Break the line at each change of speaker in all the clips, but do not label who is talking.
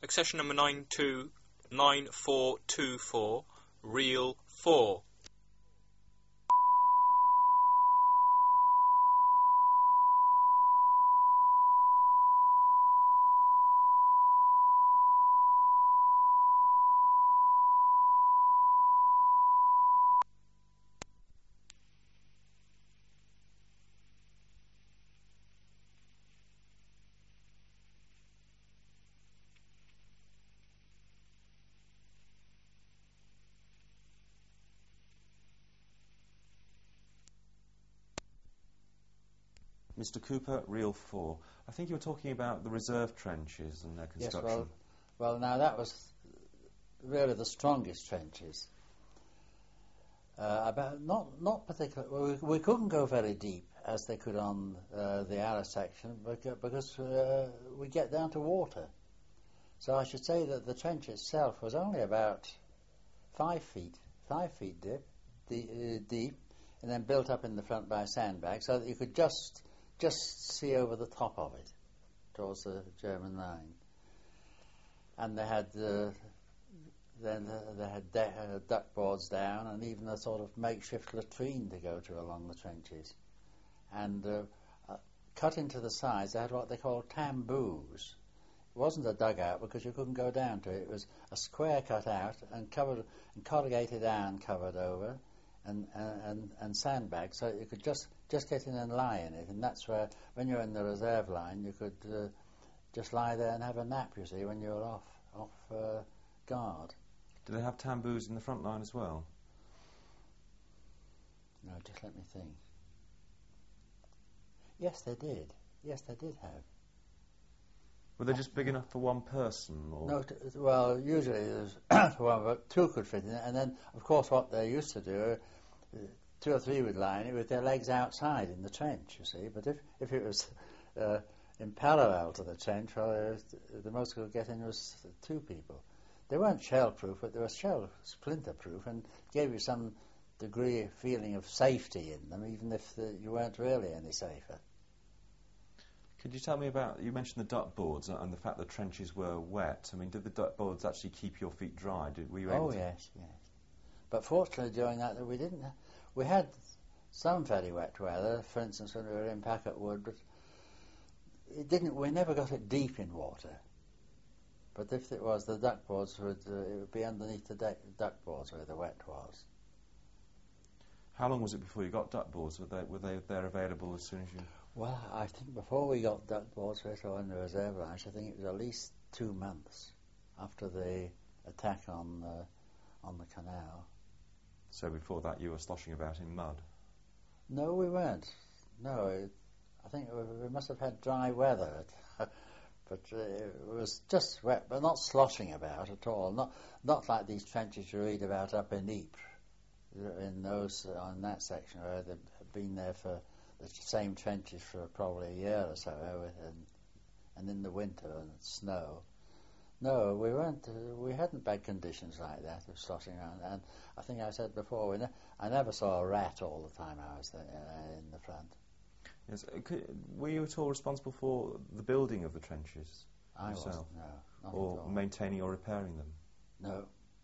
accession number 929424, reel 4.
Mr. Cooper, reel 4. I think you were talking about the reserve trenches and their construction.
Yes, well, now that was really the strongest trenches. About not particularly. We couldn't go very deep as they could on the Arras section because we get down to water. So I should say that the trench itself was only about 5 feet deep, and then built up in the front by sandbags, so that you could just see over the top of it towards the German line. And they had duck boards down, and even a sort of makeshift latrine to go to along the trenches. And cut into the sides, they had what they called tamboos. It wasn't a dugout because you couldn't go down to it. It was a square cut out and covered, and corrugated iron covered over, and sandbags, so you could just get in and lie in it. And that's where, when you're in the reserve line, you could just lie there and have a nap, you see, when you're off guard.
Do they have tamboos in the front line as well?
No, just let me think. Yes, they did. Yes, they did have.
Were they just big enough for one person? Or?
No, well, usually there's one, but two could fit in it. And then, of course, what they used to do, 2 or 3 would lie in it with their legs outside in the trench, you see. But if it was in parallel to the trench, well, the most could get in was 2 people. They weren't shell-proof, but they were shell-splinter-proof, and gave you some degree of feeling of safety in them, even if you weren't really any safer.
Could you tell me about, you mentioned the duck boards and the fact the trenches were wet. I mean, did the duck boards actually keep your feet dry? Were you able to?
Yes. But fortunately during that we didn't. We had some very wet weather, for instance when we were in Packet Wood, but we never got it deep in water. But if it was, the duck boards it would be underneath the duck boards where the wet was.
How long was it before you got duck boards? Were they there available as soon as you...
Well, I think before we got duck boards in the reserve lines, I think it was at least 2 months after the attack on the canal.
So before that you were sloshing about in mud?
No, we weren't. No, I think we must have had dry weather, but it was just wet, but not sloshing about at all. Not like these trenches you read about up in Ypres, on that section where they've been there for the same trenches for probably a year or so, and in the winter and snow. No, we weren't. We hadn't bad conditions like that of sloshing around. And I think I said before, I never saw a rat all the time I was there, in the front.
Yes. Were you at all responsible for the building of the trenches?
I
yourself?
wasn't. No, not
or
at all.
Maintaining or repairing them?
No.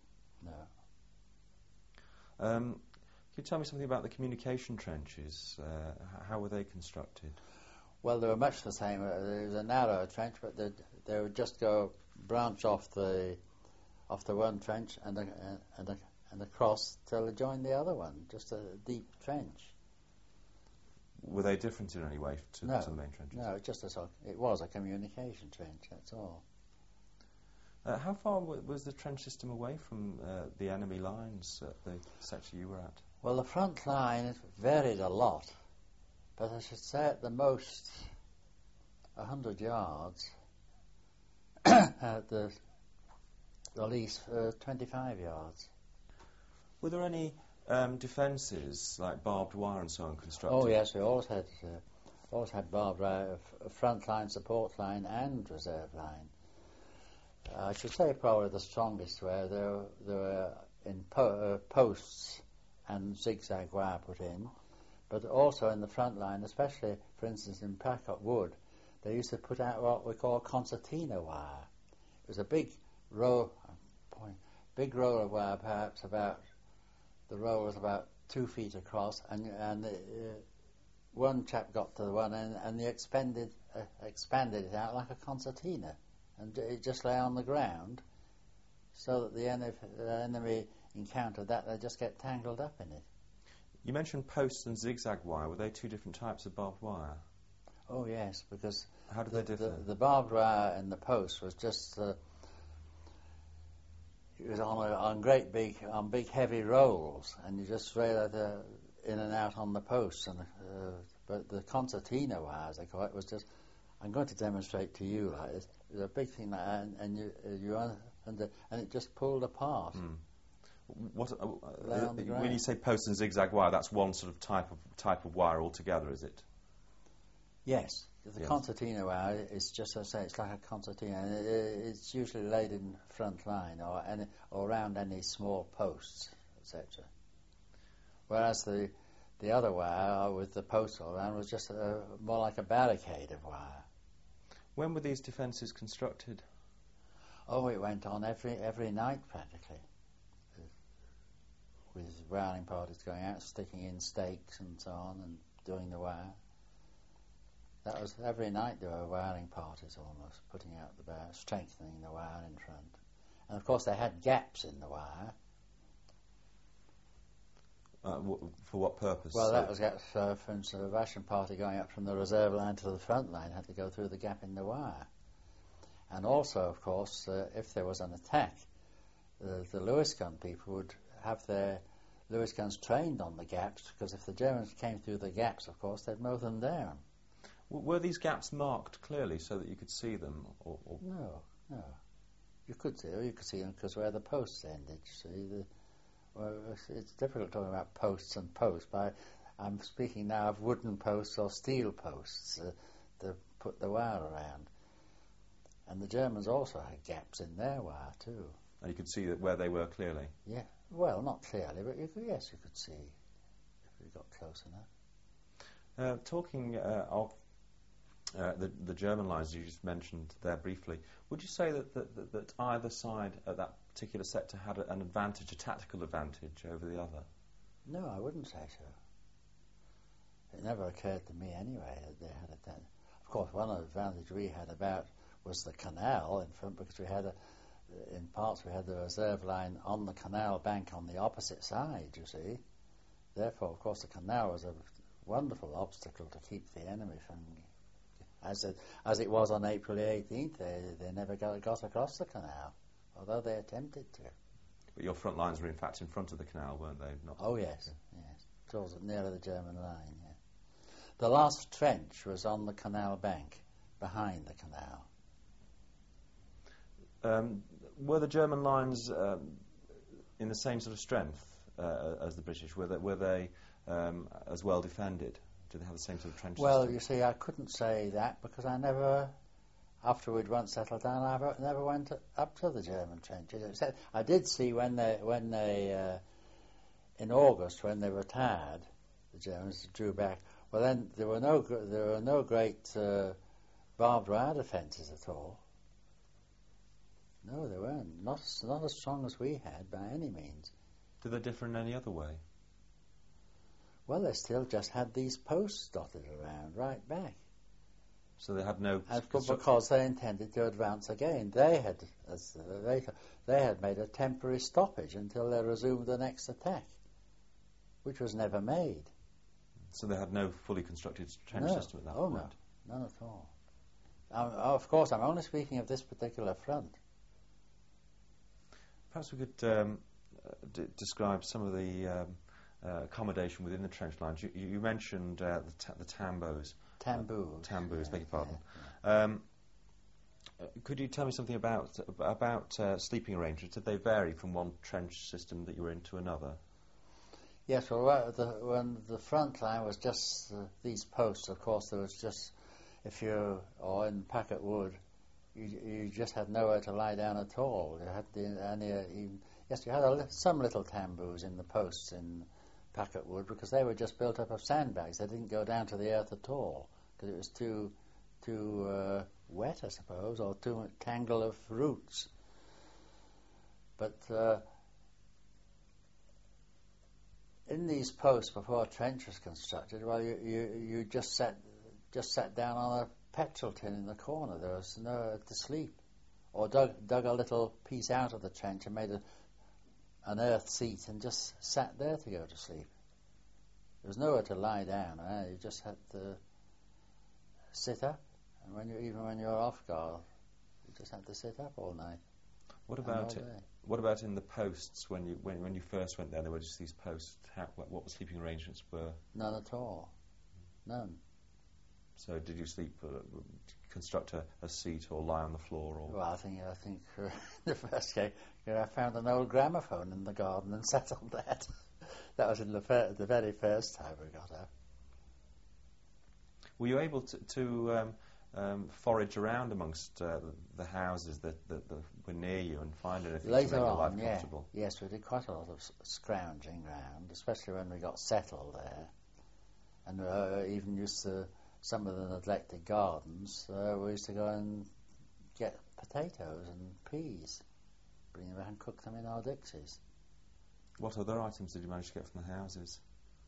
Can you tell me something about the communication trenches? How were they constructed?
Well, they were much the same. There was a narrow trench, but they would just go branch off the one trench and across till they joined the other one. Just a deep trench.
Were they different in any way to the main trenches?
No, it was a communication trench. That's all.
How far was the trench system away from the enemy lines at the section you were at?
Well, the front line varied a lot, but I should say at the most 100 yards, at the least 25 yards.
Were there any defences, like barbed wire and so on, constructed?
Oh yes, we always had barbed wire, front line, support line and reserve line. I should say probably the strongest where there were in posts and zigzag wire put in, but also in the front line, especially, for instance, in Packet Wood, they used to put out what we call concertina wire, was a big row of wire, perhaps about, the row was about 2 feet across, and one chap got to the one end and they expanded it out like a concertina, and it just lay on the ground, so that the enemy encountered that, they just get tangled up in it.
You mentioned posts and zigzag wire. Were they two different types of barbed wire?
Oh yes, because
how did they differ?
The barbed wire and the post was just it was on big heavy rolls, and you just rail it in and out on the posts. And but the concertina wire, as they call it, was just. I'm going to demonstrate to you like this. It was a big thing like that, and it just pulled apart.
Mm. When you say post and zigzag wire, that's one sort of type of wire altogether, is it?
Yes. The concertina wire is just, as I say, it's like a concertina, and it's usually laid in front line or around any small posts, etc. Whereas the other wire with the posts all around was just more like a barricade of wire.
When were these defences constructed?
Oh, it went on every night practically, with rowing parties going out, sticking in stakes and so on, and doing the wire. That was every night. There were wiring parties almost, putting out the wire, strengthening the wire in front. And of course they had gaps in the wire.
For what purpose?
Well, that was, for instance, a Russian party going up from the reserve line to the front line had to go through the gap in the wire. And also, of course, if there was an attack, the Lewis gun people would have their Lewis guns trained on the gaps, because if the Germans came through the gaps, of course, they'd mow them down.
Were these gaps marked clearly so that you could see them? Or
No. You could see them because where the posts ended, you see. It's difficult talking about posts and posts, but I'm speaking now of wooden posts or steel posts to put the wire around. And the Germans also had gaps in their wire too.
And you could see that where they were clearly?
Yeah, well, not clearly, but you could see if you got close enough.
Talking of the German lines you just mentioned there briefly, would you say that either side at that particular sector had an advantage, a tactical advantage over the other?
No, I wouldn't say so. It never occurred to me anyway that they had that. Of course, one advantage we had was the canal in front, because we had in parts we had the reserve line on the canal bank on the opposite side, you see. Therefore, of course, the canal was a wonderful obstacle to keep the enemy from. As it was on April the 18th, they never got across the canal, although they attempted to.
But your front lines were in fact in front of the canal, weren't they?
Oh yes, towards nearer the German line. Yeah. The last trench was on the canal bank, behind the canal.
Were the German lines in the same sort of strength as the British? Were they as well defended? Did they have the same sort of trench
Well,
system?
you see, I couldn't say that because I never, after we'd once settled down, I never went up to the German trenches. Except I did see when they in August, when they were tired, the Germans drew back. Well, then there were no great barbed wire defences at all. No, they weren't. Not as strong as we had by any means.
Did they differ in any other way?
Well, they still just had these posts dotted around right back.
So they had no...
Because they intended to advance again. They had made a temporary stoppage until they resumed the next attack, which was never made.
So they had no fully constructed trench system at that point?
No, none at all. Of course, I'm only speaking of this particular front.
Perhaps we could describe some of the accommodation within the trench lines. You mentioned the tambos.
Tamboos,
beg your pardon. Yeah. Could you tell me something about sleeping arrangements? Did they vary from one trench system that you were in to another?
Yes, well, when the front line was just these posts, of course, there was just, or in Packet Wood, you just had nowhere to lie down at all. You had you had some little tamboos in the posts in Packet Wood, because they were just built up of sandbags. They didn't go down to the earth at all, because it was too too wet, I suppose, or too much tangle of roots. But in these posts before a trench was constructed, well, you just sat down on a petrol tin in the corner. There was nowhere to sleep, or dug a little piece out of the trench and made an earth seat and just sat there to go to sleep. There was nowhere to lie down. You just had to sit up, and even when you were off guard, you just had to sit up all night.
What about it? What about in the posts when you first went there? There were just these posts. What the sleeping arrangements were?
None at all. None.
So did you construct a seat or lie on the floor? Or?
Well, I think the first case, I found an old gramophone in the garden and sat on that. That was in the very first time we got out.
Were you able to forage around amongst the houses that were near you and find anything to make your life comfortable?
Yes, we did quite a lot of scrounging around, especially when we got settled there, and even used to some of the neglected gardens. We used to go and get potatoes and peas, bring them back and cook them in our dixies.
What other items did you manage to get from the houses?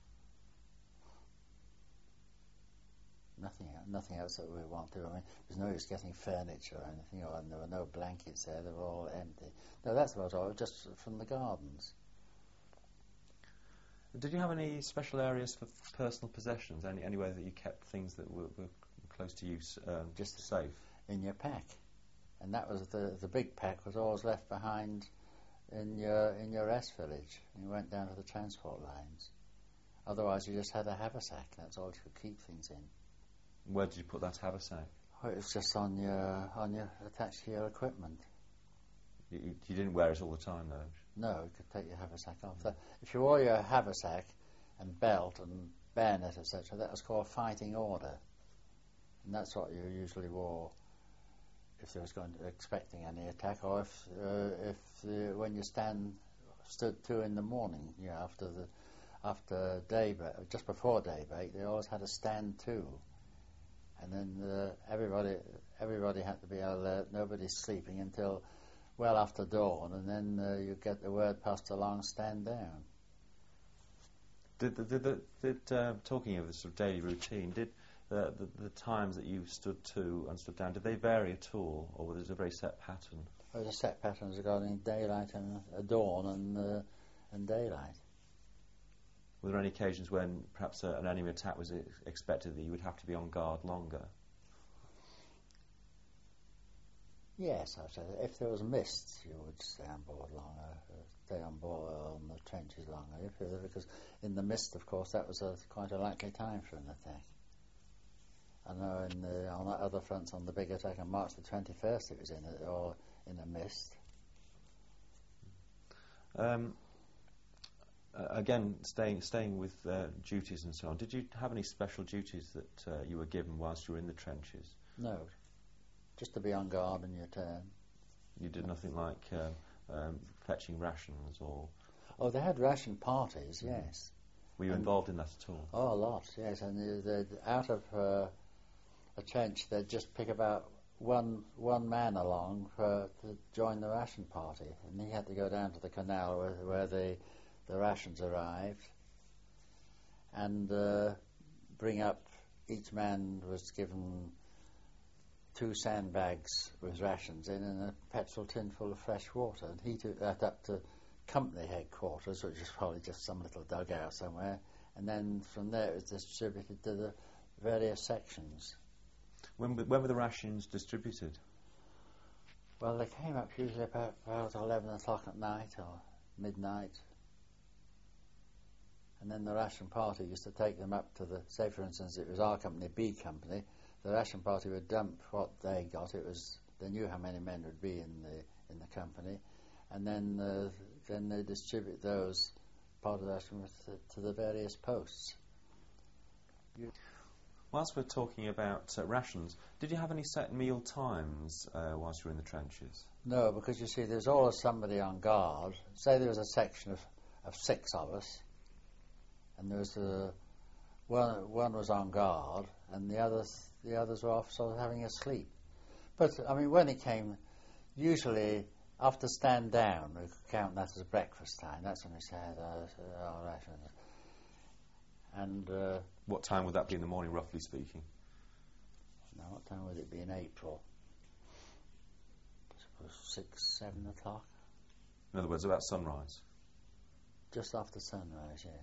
Nothing else that we want to. I mean, there's no use getting furniture or anything, and there were no blankets there. They were all empty. No, that's about all, just from the gardens.
Did you have any special areas for personal possessions? Anywhere that you kept things that were close to you, just safe?
In your pack, and that was the big pack was always left behind in your rest village. You went down to the transport lines. Otherwise, you just had a haversack. That's all you could keep things in.
Where did you put that haversack?
Oh, it was just on your attached to your equipment.
You didn't wear it all the time, though?
No, you could take your haversack off. If you wore your haversack and belt and bayonet, etc., that was called fighting order. And that's what you usually wore if there was expecting any attack, or when you stood to in the morning, after daybreak, just before daybreak, they always had a stand to. And then everybody had to be alert. Nobody's sleeping until well after dawn, and then you get the word passed along, stand down.
Talking of the sort of daily routine, did the times that you stood to and stood down, did they vary at all, or was it a very set pattern?
There was a set pattern regarding daylight and dawn and daylight.
Were there any occasions when perhaps an enemy attack was expected that you would have to be on guard longer?
Yes, I said if there was mist, you would stay on board longer, stay on board on the trenches longer. Because in the mist, of course, that was quite a likely time for an attack. I know on other fronts, on the big attack on March the 21st, it was in a mist.
Again, staying with duties and so on, did you have any special duties that you were given whilst you were in the trenches?
No, just to be on guard in your turn.
You did nothing like fetching rations or...
Oh, they had ration parties, yes.
Were you involved in that at all?
Oh, a lot, yes. And out of a trench, they'd just pick about one man along to join the ration party. And he had to go down to the canal where the rations arrived and bring up. Each man was given 2 sandbags with rations in and a petrol tin full of fresh water, and he took that up to company headquarters, which was probably just some little dugout somewhere, and then from there it was distributed to the various sections.
When were the rations distributed?
Well, they came up usually about 11 o'clock at night or midnight. And then the ration party used to take them up to say for instance it was our company, B company, the ration party would dump what they got. They knew how many men would be in the company, and then they distribute those part of the ration to the various posts.
Whilst we're talking about rations, did you have any set meal times whilst you were in the trenches?
No, because you see, there's always somebody on guard. Say there was a section of 6 of us, and there was one was on guard, and the others were off sort of having a sleep. But I mean, when it came, usually after stand down, we could count that as breakfast time. That's when we said, all right. And
what time would that be in the morning, roughly speaking?
now, what time would it be in April? I suppose 6, 7 o'clock.
In other words, about sunrise.
Just after sunrise, yes.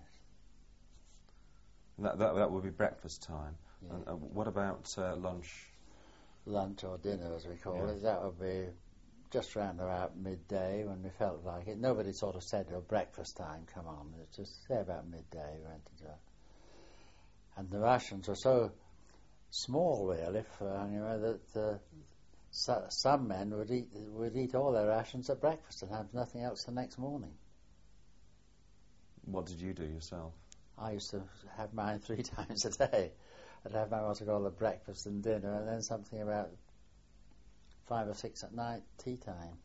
And that would be breakfast time.
Yeah.
And what about lunch?
Lunch or dinner, as we call it, that would be just round about midday when we felt like it. Nobody sort of said, oh, breakfast time, come on. It's just say about midday we went to do it. And the rations were so small, really, that some men would eat all their rations at breakfast and have nothing else the next morning.
What did you do yourself?
I used to have mine 3 times a day. I'd have my what I call a breakfast and dinner, and then something about 5 or 6 at night, tea time.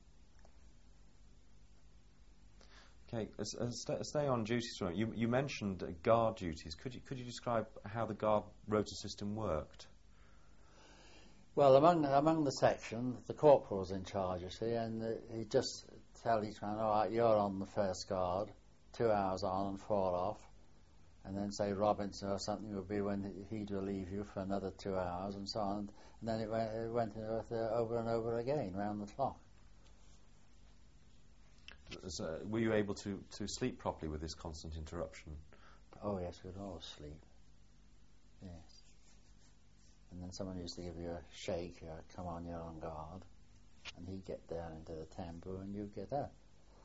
Okay, stay on duties for a moment. You mentioned guard duties. Could you describe how the guard rota system worked?
Well, among the section, the corporal was in charge, you see, and he'd just tell each man, all right, you're on the first guard, 2 hours on and 4 off, and then say Robinson or something would be when he'd relieve you for another 2 hours and so on, and then it went over and over again, round the clock.
So, were you able to sleep properly with this constant interruption?
Oh yes, we'd always sleep. Yes. And then someone used to give you a shake, come on, you're on guard, and he'd get down into the tambour and you'd get up.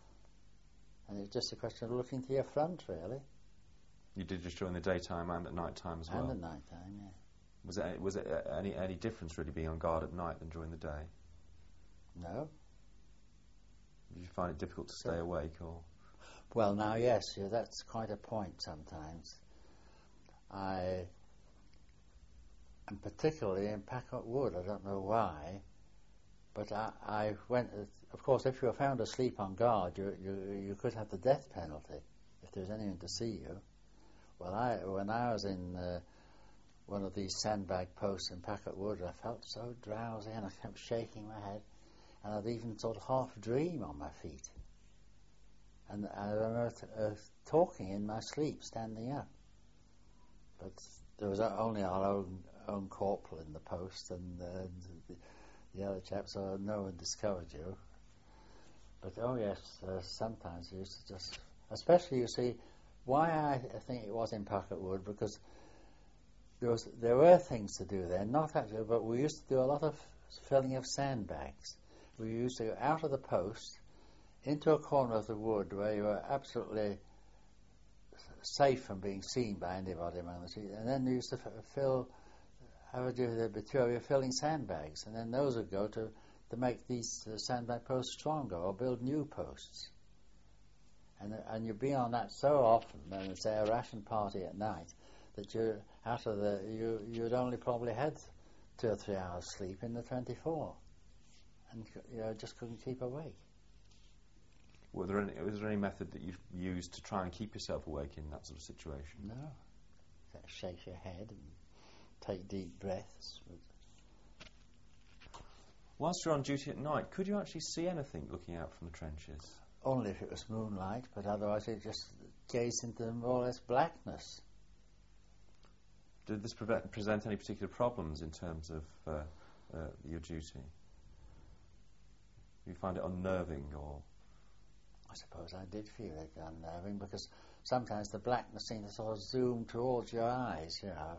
And it's just a question of looking to your front, really.
You did just during the daytime and at night time as well?
And at night time, yeah.
Was it any difference really being on guard at night than during the day?
No.
Did you find it difficult to stay awake, or?
Well, now, yes, that's quite a point sometimes. And particularly in Packard Wood, I don't know why, but I went. Of course, if you were found asleep on guard, you could have the death penalty if there was anyone to see you. Well, when I was in one of these sandbag posts in Packard Wood, I felt so drowsy and I kept shaking my head. And I'd even sort of half dream on my feet. And I remember talking in my sleep, standing up. But there was only our own corporal in the post, and the other chaps, so no one discovered you. But oh yes, sometimes you used to just, especially you see, why I think it was in Packard Wood, because there were things to do there, not actually, but we used to do a lot of filling of sandbags. We used to go out of the post into a corner of the wood where you were absolutely safe from being seen by anybody among the trees. And then we used to there'd be 2 of you filling sandbags, and then those would go to make these sandbag posts stronger or build new posts. And you'd be on that so often, and say a ration party at night, that you'd only probably had 2 or 3 hours sleep in the 24. And just couldn't keep awake.
Was there any method that you used to try and keep yourself awake in that sort of situation?
No. Shake your head and take deep breaths.
Whilst you're on duty at night, could you actually see anything looking out from the trenches?
Only if it was moonlight, but otherwise it just gazed into more or less blackness.
Did this present any particular problems in terms of your duty? Do you find it unnerving, or?
I suppose I did feel it unnerving, because sometimes the blackness seemed to sort of zoom towards your eyes,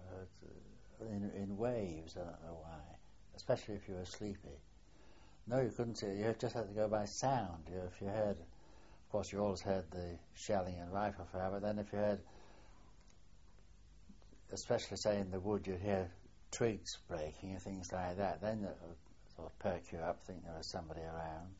in waves. I don't know why, especially if you were sleepy. No, you couldn't see it. You just had to go by sound. If you heard, of course, you always heard the shelling and rifle fire, but then if you heard, especially say in the wood, you'd hear twigs breaking and things like that, then it would sort of perk you up, think there was somebody around.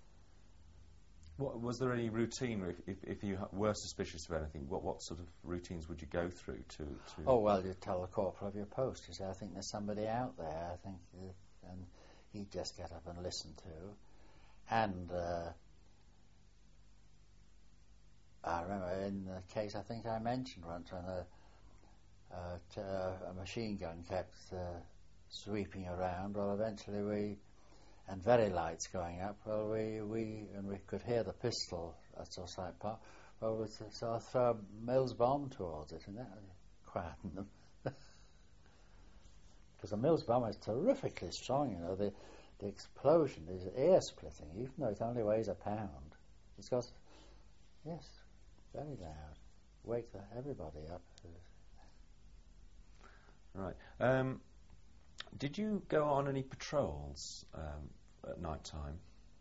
Was there any routine, if you were suspicious of anything, what sort of routines would you go through to?
Oh, well, you'd tell the corporal of your post. You say, I think there's somebody out there, I think, and he'd just get up and listen to. And I remember in the case I think I mentioned once when a machine gun kept sweeping around. Well, eventually and very lights going up. Well, we could hear the pistol at Forsyth Park. Well, we sort of throw a Mills bomb towards it, and that quietened them. Because the Mills bomb is terrifically strong, you know. The explosion is ear-splitting, even though it only weighs a pound. It's got, yes, very loud. Wake everybody up.
Right. Did you go on any patrols at night time?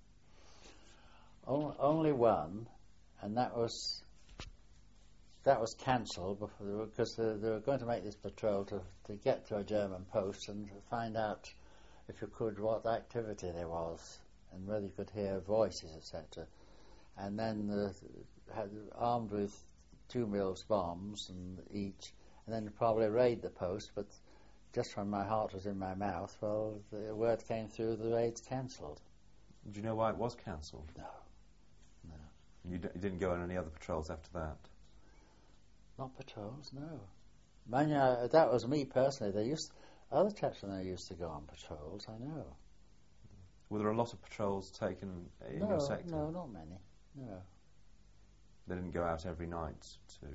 Only one, and that was cancelled because they were going to make this patrol to get to a German post and find out, if you could, what activity there was and whether you could hear voices, etc. And then armed with 2 Mills bombs and each, and then probably raid the post. But just when my heart was in my mouth, well, the word came through, the raid's cancelled.
Do you know why it was cancelled?
No.
You didn't go on any other patrols after that?
Not patrols, no. Man, that was me personally. Other chaps when they used to go on patrols, I know.
Were there a lot of patrols taken in your sector?
No, not many. No.
They didn't go out every night to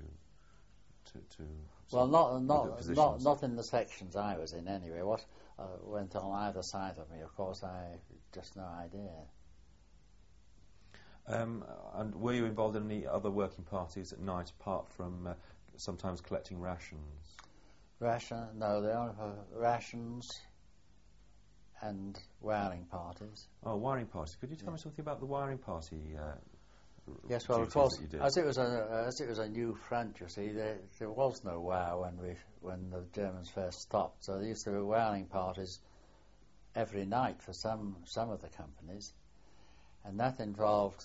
well, not in the sections I was in anyway. What went on either side of me, of course, I just no idea.
And were you involved in any other working parties at night apart from sometimes collecting rations?
No, they only rations and wiring parties.
Oh, wiring parties. Could you tell me something about the wiring party?
Yes, well, of course, as it was a new front, you see, there was no wire when the Germans first stopped. So there used to be wiring parties every night for some of the companies, and that involved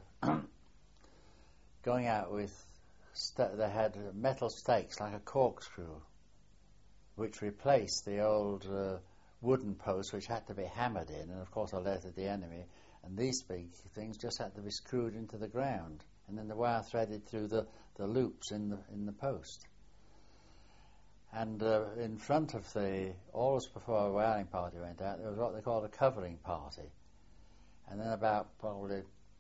going out with. They had metal stakes like a corkscrew, which replaced the old wooden posts, which had to be hammered in, and of course alerted the enemy. And these big things just had to be screwed into the ground, and then the wire threaded through the loops in the post. And in front of always before a wiring party went out, there was what they called a covering party. And then about probably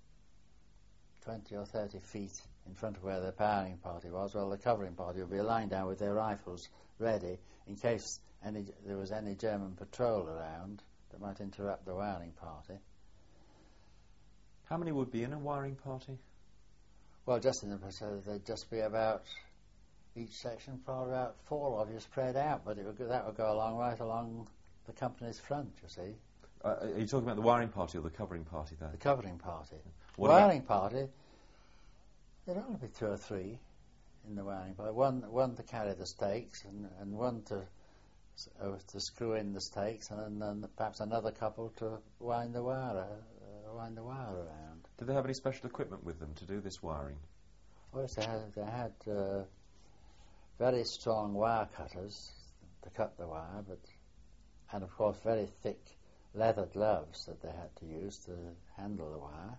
20 or 30 feet in front of where the wiring party was, well, the covering party would be lying down with their rifles ready in case there was any German patrol around that might interrupt the wiring party.
How many would be in a wiring party?
Well, just in the there'd just be about each section, probably about 4 of you spread out, but that would go right along the company's front, you see.
Are you talking about the wiring party or the covering party there?
The covering party.
What
wiring party, there'd only be 2 or 3 in the wiring party. One to carry the stakes and one to screw in the stakes, and then perhaps another couple to wind the wire around.
Did they have any special equipment with them to do this wiring?
Well, they had very strong wire cutters to cut the wire, and of course very thick leather gloves that they had to use to handle the wire.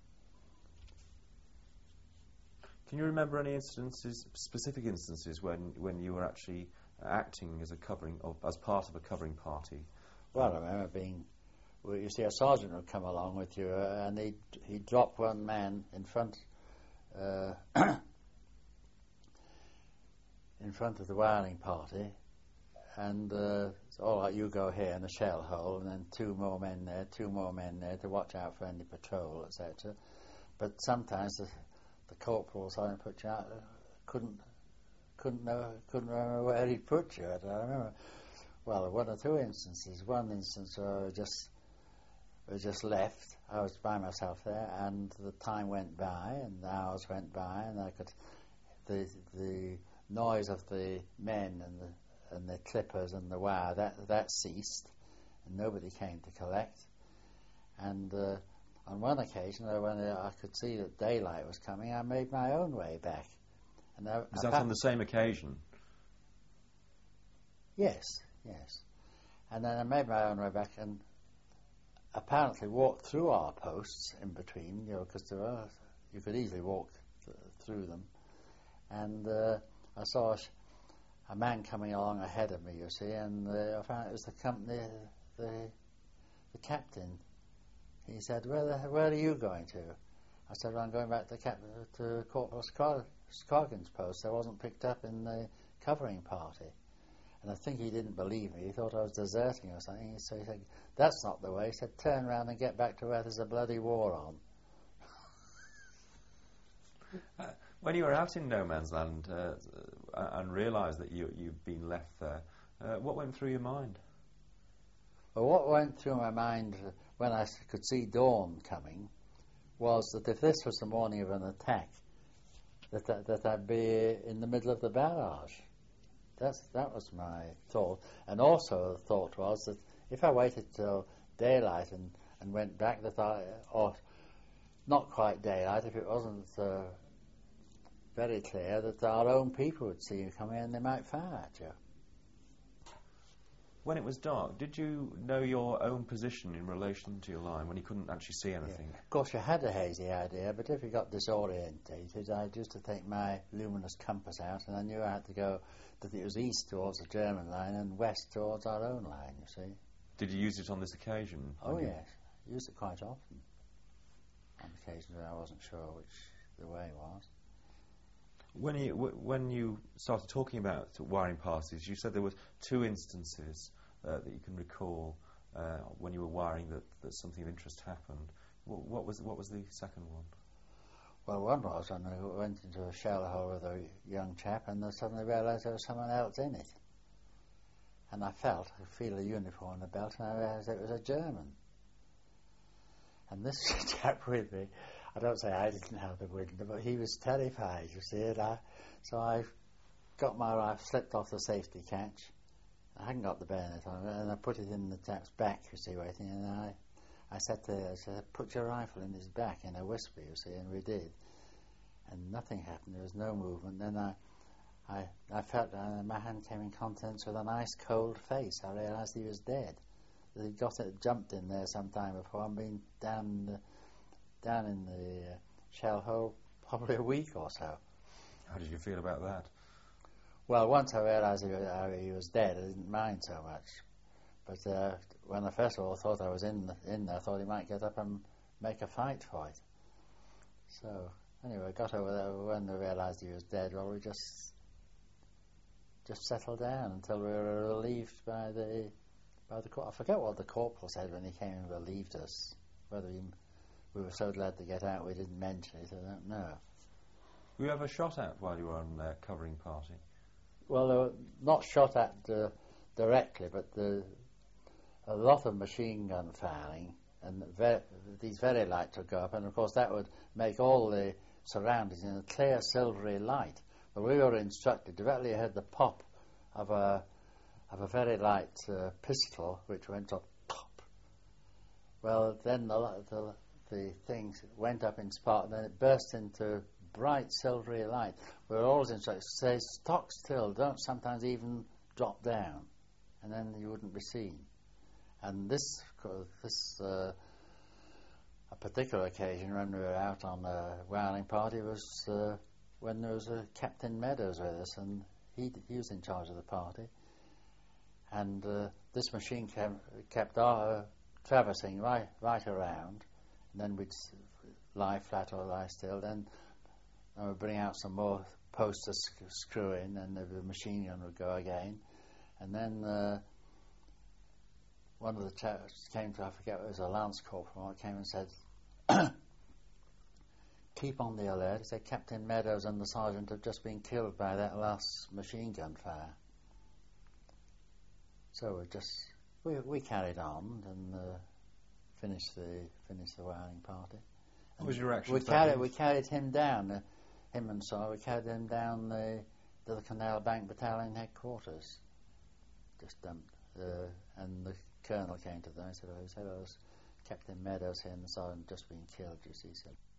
Can you remember any specific instances when you were actually acting as as part of a covering party?
Well, I remember you see, a sergeant would come along with you, and he'd drop one man in front of the wiring party, and all right, you go here in the shell hole, and then 2 more men there to watch out for any patrol, etc. But sometimes the corporal sergeant put you out, couldn't remember where he'd put you. I remember, well, 1 or 2 instances. One instance where I just left. I was by myself there, and the time went by, and the hours went by, and the noise of the men and the clippers and the wire that ceased, and nobody came to collect. And on one occasion, when I could see that daylight was coming, I made my own way back. And
was that on the same occasion?
Yes. And then I made my own way back, and apparently walked through our posts in between, because you could easily walk through them. And I saw a man coming along ahead of me, you see, and I found it was the company, the captain. He said, where are you going to? I said, well, I'm going back to Corporal Scroggins' post. I wasn't picked up in the covering party. And I think he didn't believe me. He thought I was deserting or something. So he said, that's not the way. He said, turn round and get back to where there's a bloody war on.
When you were out in no man's land and realised that you'd been left there, what went through your mind?
Well, what went through my mind when I could see dawn coming was that if this was the morning of an attack, that I'd be in the middle of the barrage. That was my thought. And also the thought was that if I waited till daylight and went back, or not quite daylight, if it wasn't very clear, that our own people would see you coming and they might fire at you.
When it was dark, did you know your own position in relation to your line when you couldn't actually see anything?
Yeah. Of course, you had a hazy idea, but if you got disorientated, I used to take my luminous compass out, and I knew I had to go, that it was east towards the German line and west towards our own line, you see.
Did you use it on this occasion?
Oh, yes. I used it quite often. On occasions when I wasn't sure which the way was.
When you started talking about wiring parties, you said there were two instances that you can recall when you were wiring that something of interest happened. What was the second one?
Well, one was when I went into a shell hole with a young chap and I suddenly realised there was someone else in it. And I feel a uniform in the belt, and I realised it was a German. And this chap with me, I don't say I didn't have the wind, but he was terrified, you see. So I got my rifle, slipped off the safety catch. I hadn't got the bayonet on it, and I put it in the chap's back, you see, waiting. And I said, put your rifle in his back in a whisper, you see, and we did. And nothing happened. There was no movement. Then I felt my hand came in contact with an ice cold face. I realised he was dead. That he'd jumped in there some time before and been down in the shell hole probably a week or so.
How did you feel about that?
Well, once I realised he was dead, I didn't mind so much. But when I first of all thought I was in there, I thought he might get up and make a fight for it. So, anyway, I got over there. When we realised he was dead, well, we just settled down until we were relieved by the I forget what the corporal said when he came and relieved us. Whether we were so glad to get out we didn't mention it, I don't know.
Were you ever shot at while you were on their covering party?
Well, they were not shot at directly, but a lot of machine gun firing, and these very lights would go up, and of course that would make all the surroundings in a clear silvery light. But we were instructed directly ahead the pop of a very light pistol which went up pop. Well, then the things went up in spark, and then it burst into bright silvery light. We were always instructed to say, stock still, don't sometimes even drop down, and then you wouldn't be seen. And a particular occasion when we were out on a wiring party was when there was Captain Meadows with us, and he was in charge of the party. And this machine kept traversing right around, and then we'd lie flat or lie still. Then we'd bring out some more posts to screw in, and the machine gun would go again. And then one of the chaps came to, I forget, it was a lance corporal, came and said, keep on the alert. He said, Captain Meadows and the sergeant have just been killed by that last machine gun fire. So we carried on and finished the wiring party.
What was your reaction?
We carried him down, him and so we carried him down to the Canal Bank Battalion headquarters. Just dumped, and the colonel came to them and said, "Oh, Captain Meadows here and the sergeant just been killed." You see, he said.